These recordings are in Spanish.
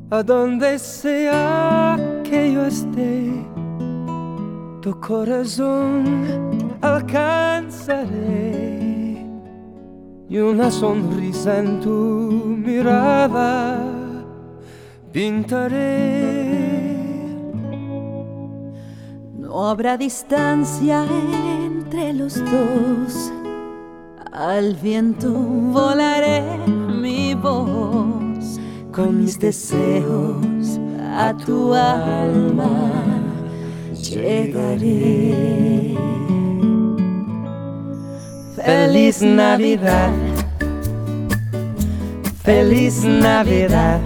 A donde sea que yo esté, tu corazón alcanzaré, y una sonrisa en tu mirada pintaré. No habrá distancia entre los dos, al viento volaré mi voz, con mis deseos a tu alma llegaré. Feliz Navidad, feliz Navidad,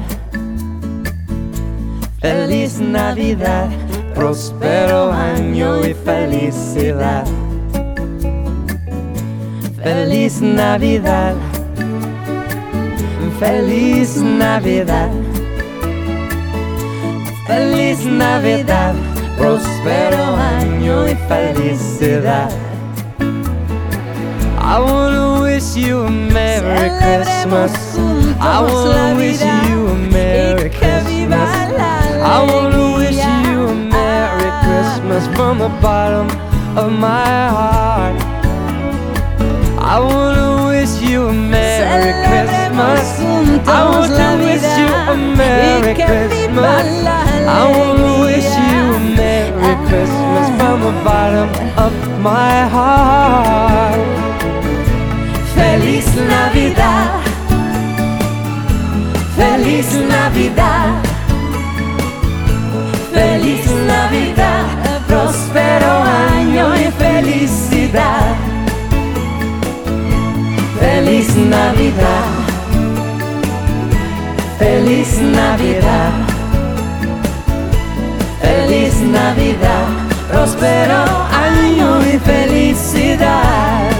feliz Navidad, próspero año y felicidad. Feliz Navidad, feliz Navidad, feliz Navidad, próspero año y felicidad. I wanna wish you a Merry Christmas. I wanna wish you a Merry Christmas. I wanna wish you a Merry Christmas from the bottom of my heart. I wanna wish you a Merry Christmas. I want to wish you a Merry Christmas. I wanna wish you a Merry Christmas from the bottom of my heart. Feliz Navidad, feliz Navidad, feliz Navidad, próspero año y felicidad. Feliz Navidad, feliz Navidad, feliz Navidad, próspero año y felicidad.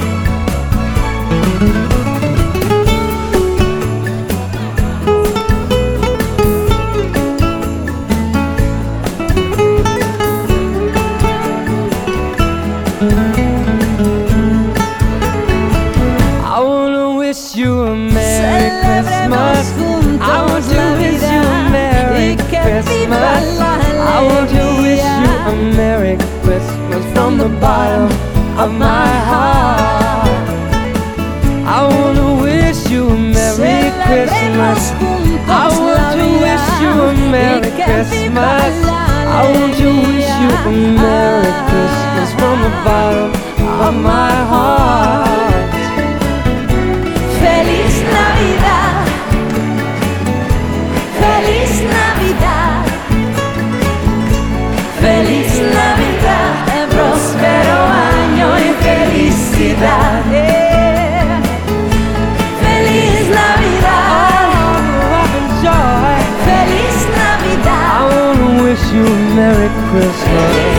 I wanna wish you a Merry Christmas. I want to wish you a Merry Christmas. I want to wish you a Merry Christmas from the bottom of my heart. I wanna wish you a Merry Christmas. I want to wish you a Merry Christmas. I want to wish you a Merry Christmas from the bottom of my heart. Feliz Navidad, feliz Navidad, feliz Navidad, próspero año y felicidad. Feliz Navidad, Joy. feliz Navidad, I wanna wish you a Merry Christmas.